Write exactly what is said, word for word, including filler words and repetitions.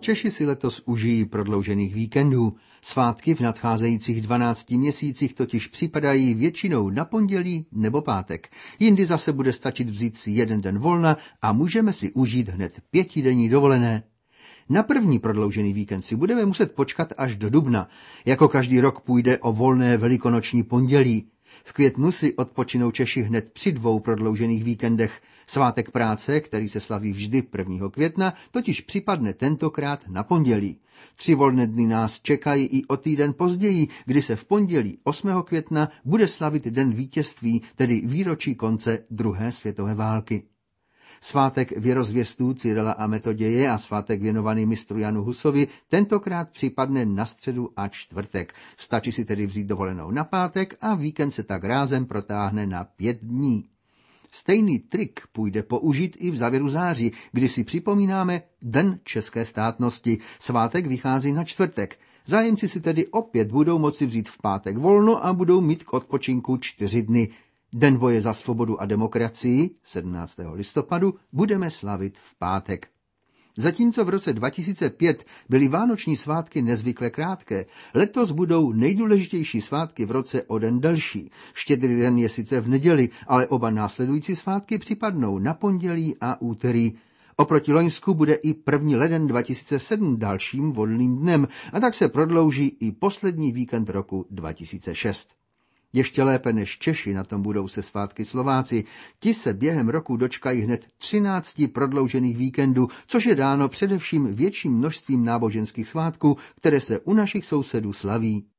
Češi si letos užijí prodloužených víkendů. Svátky v nadcházejících dvanácti měsících totiž připadají většinou na pondělí nebo pátek. Jindy zase bude stačit vzít si jeden den volna a můžeme si užít hned pětidenní dovolené. Na první prodloužený víkend si budeme muset počkat až do dubna. Jako každý rok půjde o volné velikonoční pondělí. V květnu si odpočinou Češi hned při dvou prodloužených víkendech. Svátek práce, který se slaví vždy prvního května, totiž připadne tentokrát na pondělí. Tři volné dny nás čekají i o týden později, kdy se v pondělí osmého května bude slavit Den vítězství, tedy výročí konce druhé světové války. Svátek věrozvěstů Cyrila a Metoděje a svátek věnovaný mistru Janu Husovi tentokrát připadne na středu a čtvrtek. Stačí si tedy vzít dovolenou na pátek a víkend se tak rázem protáhne na pět dní. Stejný trik půjde použít i v závěru září, kdy si připomínáme Den české státnosti. Svátek vychází na čtvrtek. Zájemci si tedy opět budou moci vzít v pátek volno a budou mít k odpočinku čtyři dny. Den boje za svobodu a demokracii sedmnáctého listopadu budeme slavit v pátek. Zatímco v roce dva tisíce pět byly vánoční svátky nezvykle krátké, letos budou nejdůležitější svátky v roce o den delší. Štědrý den je sice v neděli, ale oba následující svátky připadnou na pondělí a úterý. Oproti loňsku bude i první leden dva tisíce sedm dalším volným dnem a tak se prodlouží i poslední víkend roku dva tisíce šest. Ještě lépe než Češi na tom budou se svátky Slováci. Ti se během roku dočkají hned třinácti prodloužených víkendů, což je dáno především větším množstvím náboženských svátků, které se u našich sousedů slaví.